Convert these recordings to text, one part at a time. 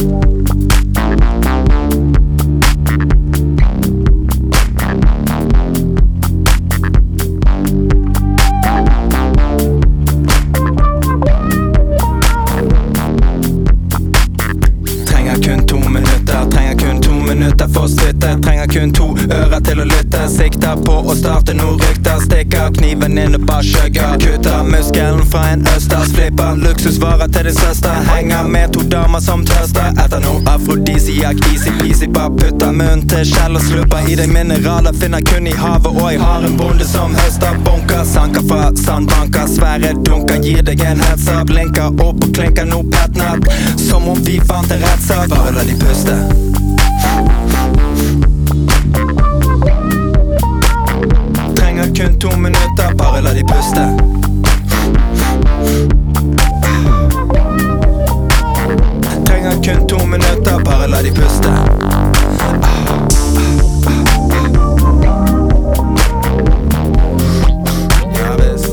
For å sitte, trenger kun 2 ører til å lytte. Sikter på å starte noe rykter. Stikker kniven inn og bare skjøgger. Kutter muskelen fra en østers. Flipper luksusvarer til din søster. Henger med 2 damer som tøster. Etter noe afrodisiak, easy-peasy. Bare putter munnen til skjell og slupper i deg mineraler. Finner kun i havet, og jeg har en bonde som høster. Bunker, sanker fra sandbanker. Svære dunker, gir deg en heads up. Blinker opp og klinker noe petnat. Som om vi fant en rettssak. Bare la de puste. Trenger kun 2 minutter, bare la de puste. Trenger kun 2 minutter, bare la de puste. Ja visst.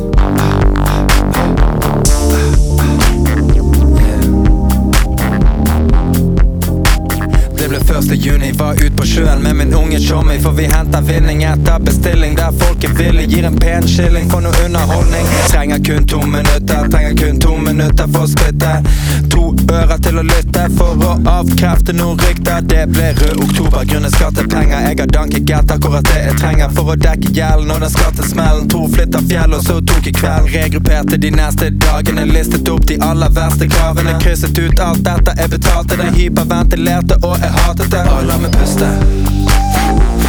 Det ble 1. juni, var ut på sjøen med min unge chommy. For vi henter vinning etter bestilling. Der folk er villig, gir en pen skilling for noe underholdning. Trenger kun 2 minutter, trenger kun 2 minutter for å spytte. 2 ører til å lytte for å avkrefte noen rykter. Det ble rød oktober grunnet skattepenger. Jeg har danket etter akkurat det jeg trenger for å dekke gjelden og den skattesmellen. 2 flytter fjell og så tok i kveld. Regrupperte de neste dagene, listet opp de aller verste kravene. Krysset ut alt dette jeg betalte det. Hyperventilerte og jeg hatet det. Bare la meg puste.